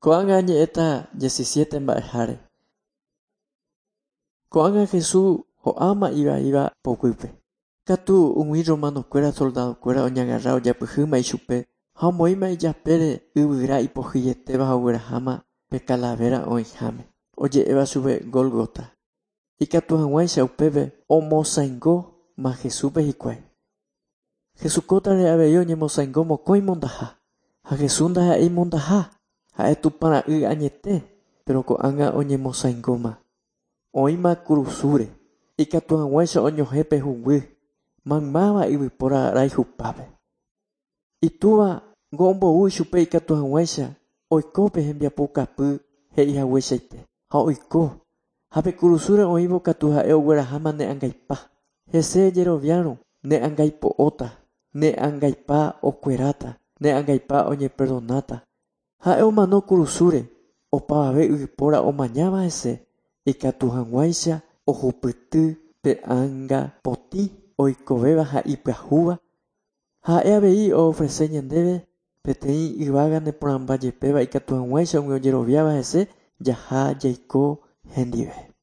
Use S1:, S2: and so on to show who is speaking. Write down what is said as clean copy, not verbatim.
S1: Ko'ág̃a ñe'ẽta 17 mba'eháre. Ko'ág̃a Jesús ho'áma ivaíva pokýpe. Katu umi romanokuéra soldadokuéra oñagarra ojapyhýma ichupe ha omoĩma ijapére yvyra ipohyetéva ha ogueraháma pe calavera oĩháme. Oje'éva chupe Gólgota. Ikatu hag̃uáicha upépe omosãingóma Jesúspe hikuái. Jesukótare avei oñemosãingo mokõi mondaha. Ha Jesús ndaha'éi mondaha. Ha'e tupara'y añete. Pero ko'ág̃a oñemosãingóma. Oĩma kurusúre. Ikatu hag̃uáicha oñohẽ pehuguy. Maymáva yvypóra raihupápe. Itúva ngo'ombou chupe ikatu hag̃uáicha oiko pe hembiapokapy he'ihag̃uichaite. Ha oiko. Ha pe kurusúre oĩvo katu ha'e ogueraháma ne ãngaipa. Hese jeroviáro ne ãngaipo'óta. Ne ãngaipa okueráta. Ne ãngaipa oñeperdonáta. Ha'e omano kurusúre. Opavave yvypóra omañáva hese. Ikatu hag̃uáicha ohupyty pe ãnga potĩ oikovéva ha ipyahúva. Ha'e avei ofrece ñandéve peteĩ yvága neporãmba jepéva ikatu hag̃uáicha umi ojeroviáva hese jaha jaiko hendive.